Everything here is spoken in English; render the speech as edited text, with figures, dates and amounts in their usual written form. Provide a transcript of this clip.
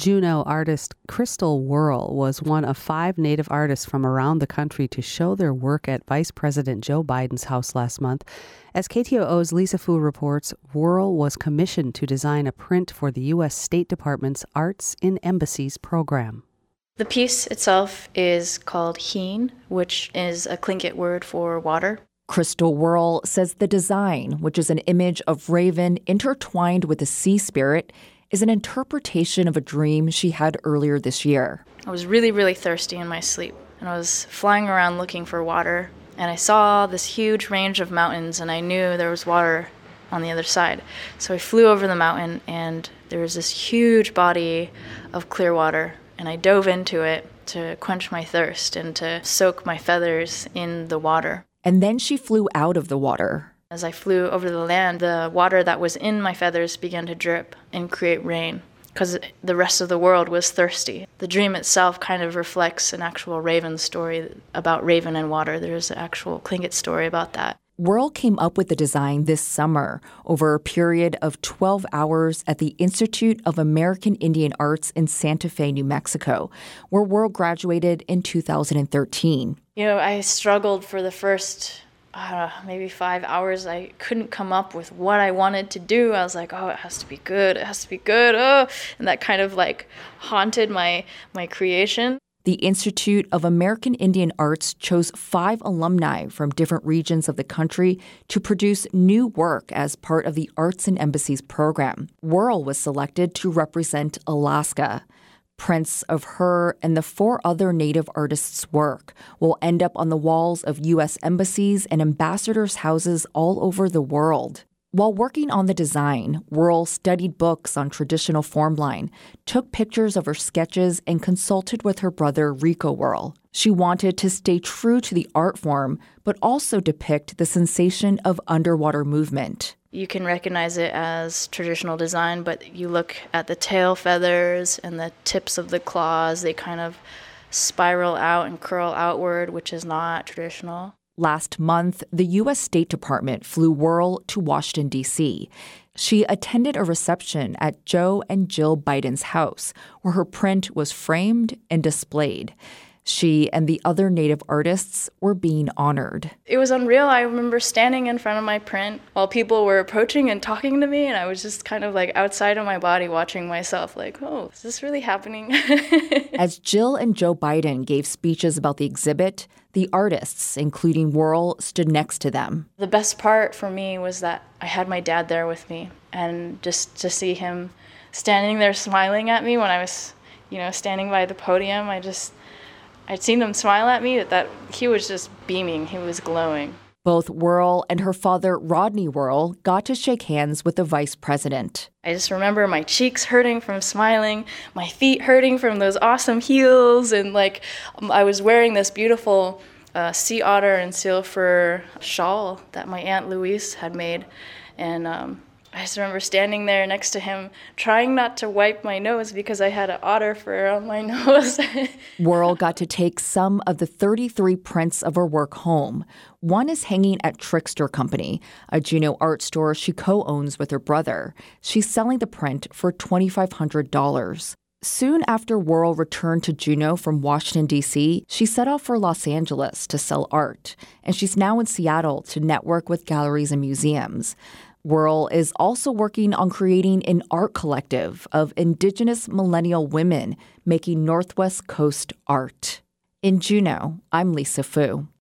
Juneau artist Crystal Worrell was one of 5 Native artists from around the country to show their work at Vice President Joe Biden's house last month. As KTOO's Lisa Fu reports, Worrell was commissioned to design a print for the U.S. State Department's Arts in Embassies program. The piece itself is called Heen, which is a Tlingit word for water. Crystal Worrell says the design, which is an image of raven intertwined with a sea spirit, is an interpretation of a dream she had earlier this year. I was really, really thirsty in my sleep, and I was flying around looking for water, and I saw this huge range of mountains, and I knew there was water on the other side. So I flew over the mountain, and there was this huge body of clear water, and I dove into it to quench my thirst and to soak my feathers in the water. And then she flew out of the water. As I flew over the land, the water that was in my feathers began to drip and create rain because the rest of the world was thirsty. The dream itself kind of reflects an actual raven story about raven and water. There's an actual Tlingit story about that. Worrell came up with the design this summer over a period of 12 hours at the Institute of American Indian Arts in Santa Fe, New Mexico, where Worrell graduated in 2013. I struggled for the first maybe 5 hours. I couldn't come up with what I wanted to do. I was like, it has to be good. It has to be good. Oh, and that kind of haunted my creation. The Institute of American Indian Arts chose 5 alumni from different regions of the country to produce new work as part of the Arts in Embassies program. Worrell was selected to represent Alaska. Prints of her and the 4 other Native artists' work will end up on the walls of U.S. embassies and ambassadors' houses all over the world. While working on the design, Worrell studied books on traditional formline, took pictures of her sketches, and consulted with her brother Rico Worrell. She wanted to stay true to the art form, but also depict the sensation of underwater movement. You can recognize it as traditional design, but you look at the tail feathers and the tips of the claws, they kind of spiral out and curl outward, which is not traditional. Last month, the U.S. State Department flew Worrell to Washington, D.C. She attended a reception at Joe and Jill Biden's house, where her print was framed and displayed. She and the other Native artists were being honored. It was unreal. I remember standing in front of my print while people were approaching and talking to me, and I was just kind of outside of my body watching myself is this really happening? As Jill and Joe Biden gave speeches about the exhibit, the artists, including Worrell, stood next to them. The best part for me was that I had my dad there with me, and just to see him standing there smiling at me when I was, standing by the podium, I'd seen him smile at me, that he was just beaming. He was glowing. Both Worrell and her father, Rodney Worrell, got to shake hands with the vice president. I just remember my cheeks hurting from smiling, my feet hurting from those awesome heels, and I was wearing this beautiful sea otter and seal fur shawl that my Aunt Louise had made. And I just remember standing there next to him, trying not to wipe my nose because I had an otter fur on my nose. Worrell got to take some of the 33 prints of her work home. One is hanging at Trickster Company, a Juneau art store she co-owns with her brother. She's selling the print for $2,500. Soon after Worrell returned to Juneau from Washington, D.C., she set off for Los Angeles to sell art, and she's now in Seattle to network with galleries and museums. Worrell is also working on creating an art collective of Indigenous millennial women making Northwest Coast art. In Juneau, I'm Lisa Fu.